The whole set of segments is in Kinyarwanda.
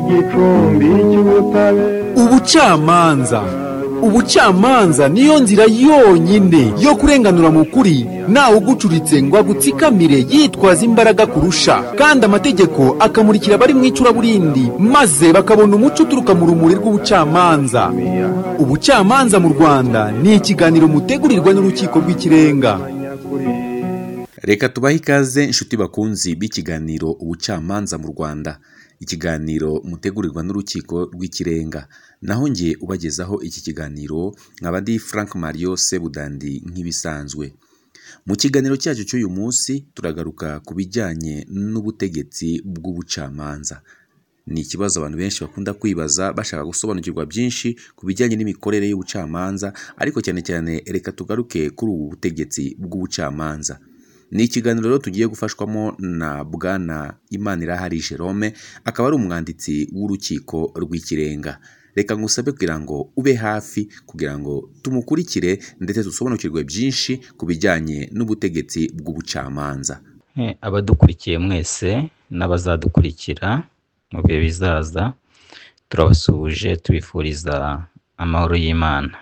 gicumbi cy'ubutabera. ubucamanza niyo nzira yonyine yo kurenganura mu kuri ntawe ugucuritse ngo agutsikamire yitwaza imbaraga kurusha, kandi amategeko akamurikira abari mu icuraburindi maze bakabona umuco uturuka mu rumuri rw'ubucamanza. Ubucamanza mu Rwanda ni ikiganiro mutegurirwa n'urukiko rw'ikirenga. Reka tubahe ikaze inshuti bakunzi b'ikiganiro ubucamanza mu Rwanda, ikiganiro mutegurirwa n'urukiko rw'ikirenga. Naho ngiye ubagezaho iki kiganiro nkaba ndi Frank Mario Sebudandi nk'ibisanzwe. Mu kiganiro cyacu cy'uyu munsi turagaruka ku bijyanye n'ubutegetsi bw'ubucamanza. Ni ikibazo abantu benshi bakunda kwibaza bashaka gusobanukirwa byinshi ku bijyanye n'imikorere y'ubucamanza, ariko cyane cyane reka tugaruke kuri ubu butegetsi bw'ubucamanza. Ni ikiganiro rero tugiye gufashwamo na Bwana Imanirahari Jerome, akaba ari umwanditsi w'urukiko rw'ikirenga. Reka ngusabe kugira ngo ube hafi kugira ngo tumukurikire ndetse dusobanukirwe byinshi ku bijyanye n'ubutegetsi bw'ubucamanza. Abadukurikiye mwese n'abazadukurikira mu bihe bizaza, turabasuhuje tubifuriza amahoro y'Imana.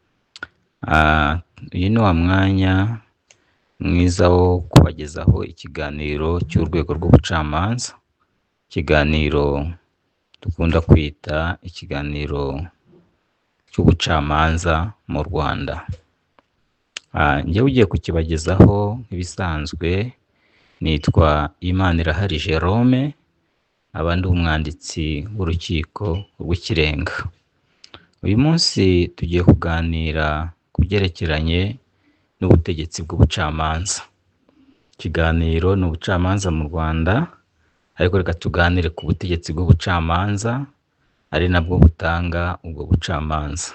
Uyu ni wa mwanya mwiza wo kubagezaho ikiganiro cy'urwego rw'ubucamanza, ikiganiro dukunda kwita ikiganiro cy'ubucamanza mu Rwanda. Njyewe ugiye kukibagezaho nk'ibisanzwe nitwa Imanirahari Jerome, abandi umwanditsi w'urukiko rw'ikirenga. Uyu munsi tugiye kuganira ku byerekeranye n'ubutegetsi bw'ubucamanza. Ikiganiro ni ubucamanza mu Rwanda, ariko reka tuganire ku butegetsi bw'ubucamanza ari nabwo butanga ubwo bucamanza.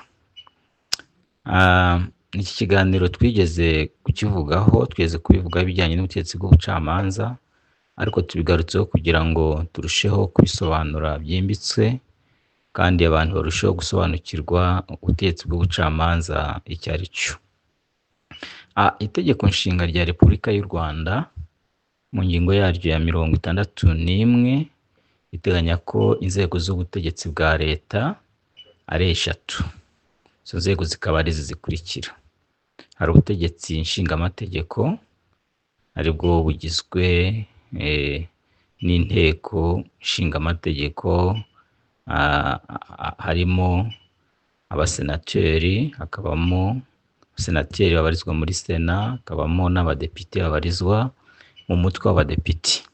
Iki kiganiro twigeze kukivugaho, twigeze kubivugaho ibijyanye n'ubutegetsi bw'ubucamanza, ariko tubigarutseho kugira ngo turusheho kubisobanura byimbitse kandi abantu barusheho gusobanukirwa ubutegetsi bw'ubucamanza icyo ari cyo. Itegeko nshinga rya Repubulika y'u Rwanda mu ngingo yaryo ya 61 iteganya ko inzego z'ubutegetsi bwa leta ari eshatu. Izo nzego zikaba ari zikurikira: hari ubutegetsi nshingamategeko, aribwo bugizwe n'inteko nshingamategeko, harimo abasenateri, hakabamo abasenateri babarizwa muri Sena, hakabamo n'abadepite babarizwa mu mutwe w'abadepite.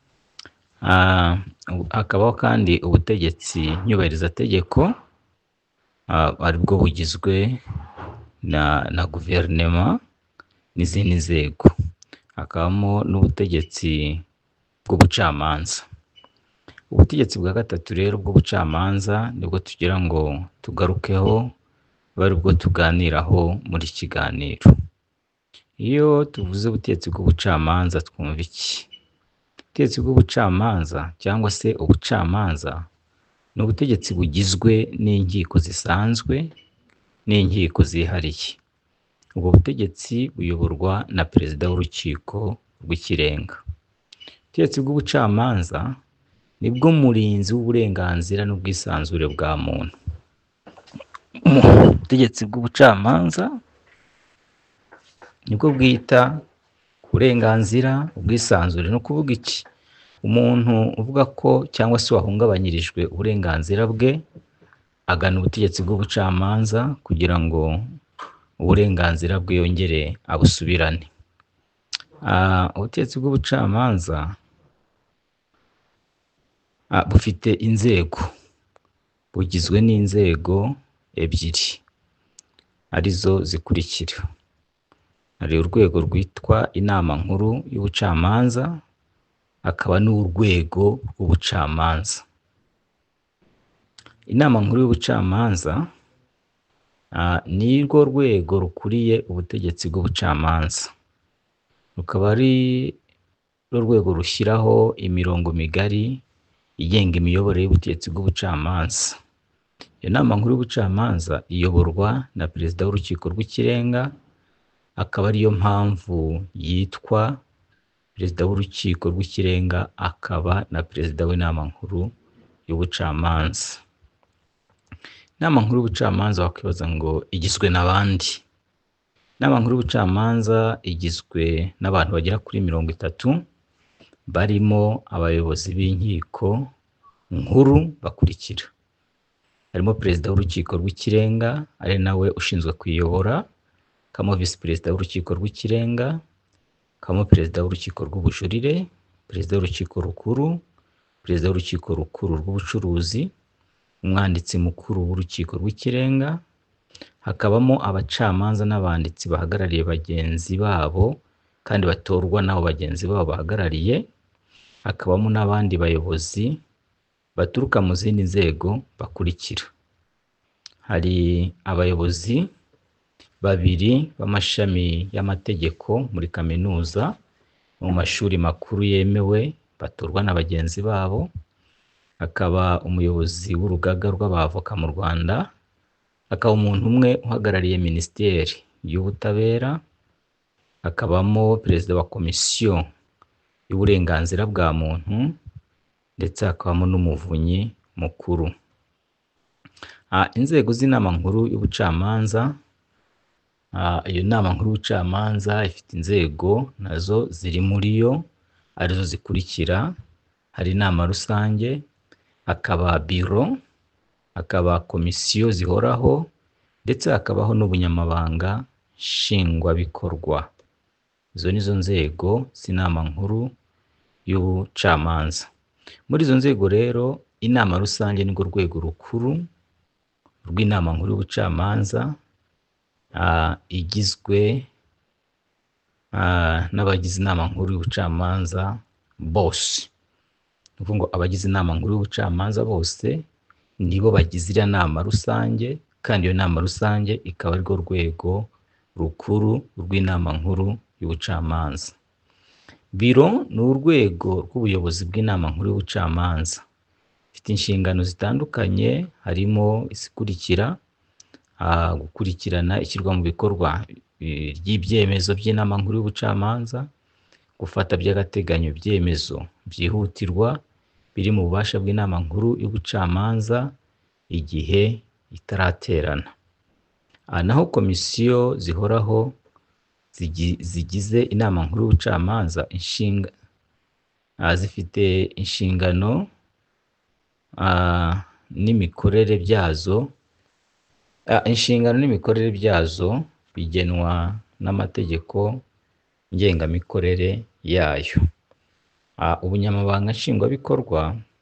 Hakabaho kandi ubutegetsi nyubahirizategeko, aribwo bugizwe na guverinoma n'izindi nzego. Hakabamo n'ubutegetsi bw'ubucamanza. Ubutegetsi bwa gatatu rero bw'ubucamanza nibwo tugira ngo tugarukeho, bari bwo tuganiraho muri iki kiganiro. Iyo tuvuze ubutegetsi bw'ubucamanza twumva iki? Ubutegetsi bw'ubucamanza cyangwa se ubucamanza ni ubutegetsi bugizwe n'inkiko zisanzwe n'inkiko zihariye. Ubwo butegetsi buyoborwa na perezida w'urukiko rw'ikirenga. Ubutegetsi bw'ubucamanza nibwo murinzi w'uburenganzira n'ubwisanzure bwa muntu. Ubutegetsi bw'ubucamanza nibwo bwita ku burenganzira, ubwisanzure. No kuvuga iki? Umuntu uvuga ko cyangwa se wahungabanyirijwe uburenganzira bwe agana ubutegetsi bw'ubucamanza kugira ngo uburenganzira bwe yongere abusubirane. Ubutegetsi bw'ubucamanza bufite inzego, bugizwe n'inzego ebyiri arizo zikurikira: hari urwego rwitwa inama nkuru y'ubucamanza, hakaba n'urwego rw'ubucamanza. Inama nkuru y'ubucamanza ni rwo rwego rukuriye ubutegetsi bw'ubucamanza, rukaba ari rwo rwego rushyiraho imirongo migari igenga imiyoborere y'ubutegetsi bw'ubucamanza. Iyo nama nkuru y'ubucamanza iyoborwa na perezida w'urukiko rw'ikirenga, akaba ariyo mpamvu yitwa perezida w'urukiko rw'ikirenga akaba na perezida w'inama nkuru y'ubucamanza. Inama nkuru y'ubucamanza wakwibaza ngo igizwe n'abandi? Inama nkuru y'ubucamanza igizwe n'abantu bagera kuri 30 barimo abayobozi b'inkiko nkuru bakurikira. Harimo perezida w'urukiko rw'ikirenga ari nawe ushinzwe kuyobora, hakabamo visi perezida w'urukiko rw'ikirenga, hakabamo perezida w'urukiko rw'ubujurire, perezida w'urukiko rukuru, perezida w'urukiko rukuru rw'ubucuruzi, umwanditsi mukuru w'urukiko rw'ikirenga, hakabamo abacamanza n'abanditsi bahagarariye bagenzi babo kandi batorwa n'abo bagenzi babo bahagarariye, hakabamo n'abandi bayobozi baturuka mu zindi nzego bakurikira. Hari abayobozi 2 b'amashami y'amategeko muri kaminuza mu mashuri makuru yemewe batorwa na bagenzi babo, hakaba umuyobozi w'urugaga rw'abavoka mu Rwanda, hakaba umuntu umwe uhagarariye Minisiteri y'Ubutabera, hakabamo perezida wa komisiyo y'uburenganzira bwa muntu, ndetse hakabamo n'umuvunyi mukuru. Inzego z'inama nkuru y'ubucamanza, iyo nama nkuru y'ubucamanza ifite inzego nazo ziri muri yo arizo zikurikira. Hari inama rusange, hakaba biro, hakaba komisiyo zihoraho, ndetse hakabaho n'ubunyamabanga nshingwabikorwa. Izo nizo nzego z'inama nkuru y'ubucamanza. Muri izo nzego rero, inama rusange nirwo rwego rukuru rw'inama nkuru y'ubucamanza, igizwe n'abagize inama nkuru y'ubucamanza bose. Ni ukuvuga ngo abagize inama nkuru y'ubucamanza bose nibo bagize iriya nama rusange, kandi iyo nama rusange ikaba arirwo rwego rukuru rw'inama nkuru y'ubucamanza. Biro ni urwego rw'ubuyobozi bw'inama nkuru y'ubucamanza. Ifite inshingano zitandukanye, harimo izikurikira: gukurikirana ishyirwa mu bikorwa ry'ibyemezo by'inama nkuru y'ubucamanza, gufata by'agateganyo ibyemezo byihutirwa biri mu bubasha bw'inama nkuru y'ubucamanza igihe itaraterana. Naho komisiyo zihoraho zigize inama nkuru y'ubucamanza zifite inshingano n'imikorere byazo. Inshingano n'imikorere byazo bigenwa n'amategeko ngengamikorere yayo. Ubunyamabanga nshingwabikorwa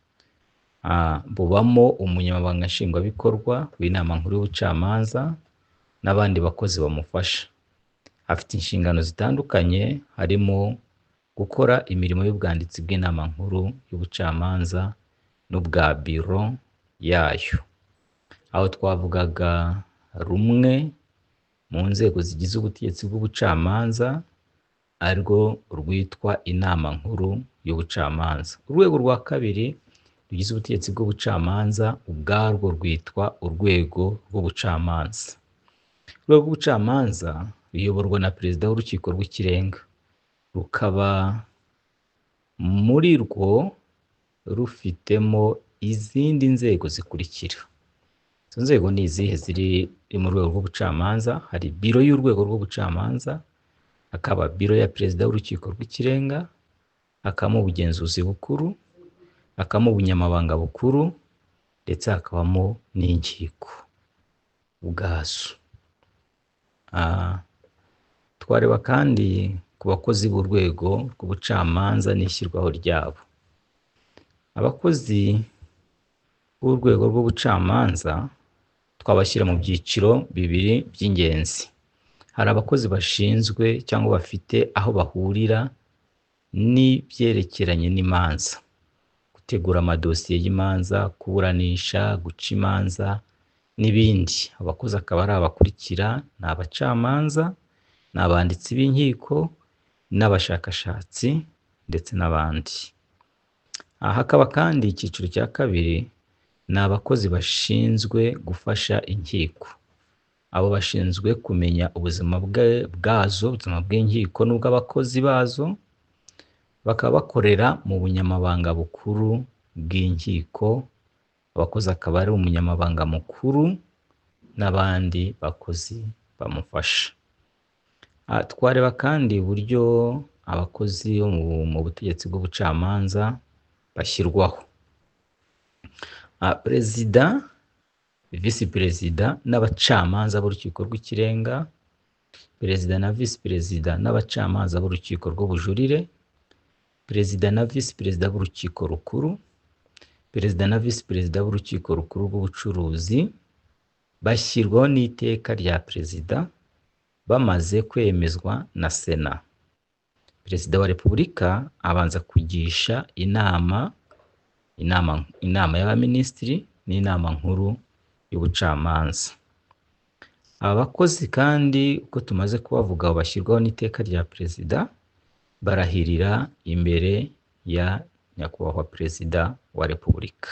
bubamo umunyamabanga nshingwabikorwa w'inama nkuru y'ubucamanza n'abandi bakozi bamufasha. Afite inshingano zitandukanye, harimo gukora imirimo y'ubwanditsi bw'inama nkuru y'ubucamanza n'ubwa biro yayo. Aho twavugaga rumwe mu nzego zigize ubutegetsi bw'ubucamanza arirwo rwitwa inama nkuru y'ubucamanza. Urwego rwa kabiri rugize ubutegetsi bw'ubucamanza ubwarwo rwitwa urwego rw'ubucamanza. Urwego rw'ubucamanza ruyoborwa na perezida w'urukiko rw'ikirenga, rukaba muri rwo rufitemo izindi nzego zikurikira. Izo nzego ni izihe ziri mu rwego rw'ubucamanza? Hari biro y'urwego rw'ubucamanza, hakaba biro ya perezida w'urukiko rw'ikirenga, hakabamo ubugenzuzi bukuru, hakabamo ubunyamabanga bukuru, ndetse hakabamo n'inkiko ubwazo. Twareba kandi ku bakozi b'urwego rw'ubucamanza n'ishyirwaho ryabo. Abakozi b'urwego rw'ubucamanza twabashyira mu byiciro 2 by'ingenzi. Hari abakozi bashinzwe cyangwa bafite aho bahurira n'ibyerekeranye n'imanza, gutegura amadosiye y'imanza, kuburanisha, guca imanza n'ibindi. Abakozi akaba ari abakurikira: ni abacamanza, ni abanditsi b'inkiko, n'abashakashatsi, ndetse n'abandi. Hakaba kandi icyiciro cya kabiri, ni abakozi bashinzwe gufasha inkiko. Abo bashinzwe kumenya ubuzima bwazo, ubuzima bw'inkiko n'ubw'abakozi bazo, bakaba bakorera mu bunyamabanga bukuru bw'inkiko abakozi akaba ari umunyamabanga mukuru n'abandi bakozi bamufasha. Twareba kandi uburyo abakozi bo mu butegetsi bw'ubucamanza bashyirwaho. Perezida, visi perezida n'abacamanza b'urukiko rw'ikirenga, perezida na visi perezida n'abacamanza b'urukiko rw'ubujurire, perezida na visi perezida b'urukiko rukuru, perezida na visi perezida b'urukiko rukuru rw'ubucuruzi bashyirwaho n'iteka rya perezida bamaze kwemezwa na Sena. Perezida wa Repubulika abanza kugisha inama y'abaminisitiri n'inama nkuru y'ubucamanza. Aba bakozi kandi uko tumaze kubavuga bashyirwaho n'iteka rya perezida barahirira imbere ya nyakubahwa perezida wa Repubulika.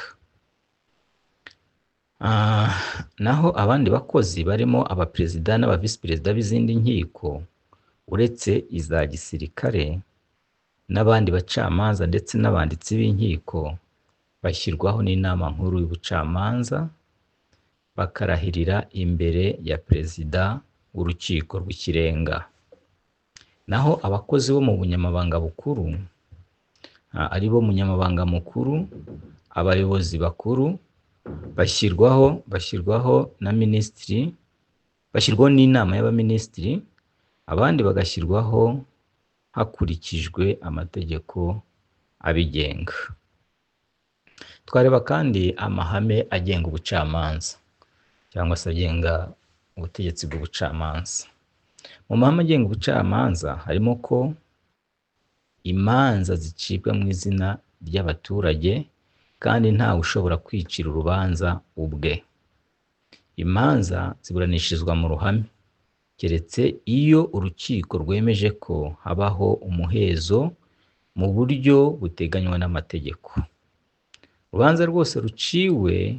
Naho abandi bakozi barimo abaperezida n'abavisi perezida b'izindi nkiko uretse iza gisirikare n'abandi bacamanza ndetse n'abanditsi b'inkiko bashyirwaho n'inama nkuru y'ubucamanza bakarahirira imbere ya perezida w'urukiko rw'ikirenga. Naho abakozi bo mu bunyamabanga bukuru ari bo munyamabanga mukuru, abayobozi bakuru bashyirwaho na minisitiri, bashyirwaho n'inama y'abaminisitiri, abandi bagashyirwaho hakurikijwe amategeko abigenga. Twareba kandi amahame agenga ubucamanza cyangwa se agenga ubutegetsi bw'ubucamanza. Mu mahame agenga ubucamanza harimo ko imanza zicibwa mu izina ry'abaturage kandi ntawe ushobora kwicira urubanza ubwe. Imanza ziburanishirizwa mu ruhame keretse iyo urukiko rwemeje ko habaho umuhezo mu buryo buteganywa n'amategeko. Urubanza rwose ruciwe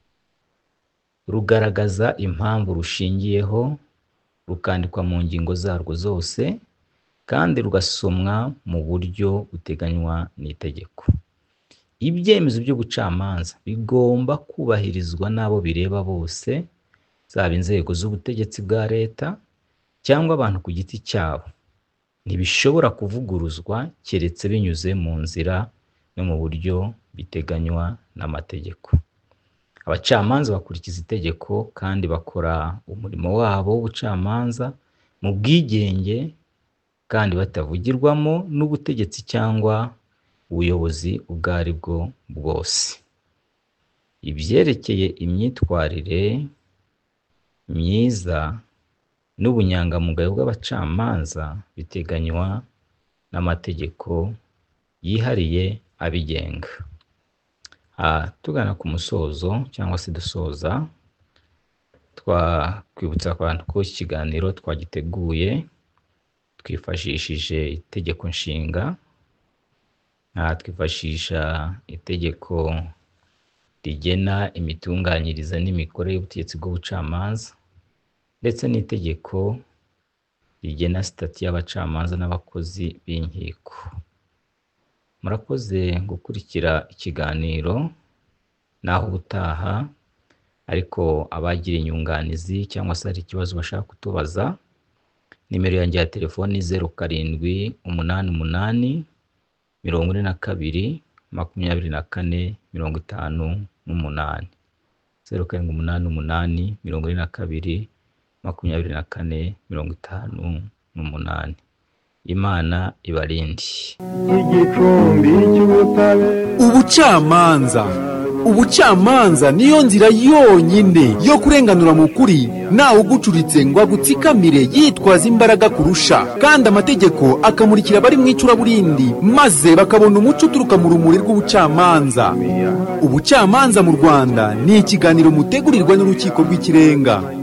rugaragaza impamvu rushingiyeho, rukandikwa mu ngingo zarwo zose kandi rugasomwa mu buryo buteganywa n'itegeko. Ibyemezo by'ubucamanza bigomba kubahirizwa n'abo bireba bose, zaba inzego z'ubutegetsi bwa leta cyangwa abantu ku giti cyabo. Ntibishobora kuvuguruzwa keretse binyuze mu nzira no mu buryo biteganywa n'amategeko. Abacamanza bakurikiza itegeko kandi bakora umurimo wabo w'ubucamanza mu bwigenge kandi batavugirwamo n'ubutegetsi cyangwa ubuyobozi ubwo ari bwo bwose. Ibyerekeye imyitwarire myiza n'ubunyangamugayo bw'abacamanza biteganywa n'amategeko yihariye abigenga. Tugana ku musozo cyangwa se dusoza, twakwibutsa abantu ko ikiganiro twagiteguye twifashishije itegeko nshinga, twifashisha itegeko rigena imitunganyirize n'imikorere y'ubutegetsi bw'ubucamanza ndetse n'itegeko rigena sitati y'abacamanza n'abakozi b'inkiko. Murakoze gukurikira ikiganiro, naho ubutaha. Ariko abagira inyunganizi cyangwa se hari ikibazo bashaka kutubaza, nimero yanjye ya telefoni 0788 42 24 58 0788 42 24 58. Imana ibarinde. igicumbi cy'ubutabera. Ubucamanza niyo nzira yonyine yo kurenganura mu kuri ntawe ugucuritse ngo agutsikamire yitwaza imbaraga kurusha, kandi amategeko akamurikira abari mu icuraburindi maze bakabona umuco uturuka mu rumuri rw'ubucamanza. Ubucamanza mu Rwanda ni ikiganiro mutegurirwa n'urukiko rw'ikirenga.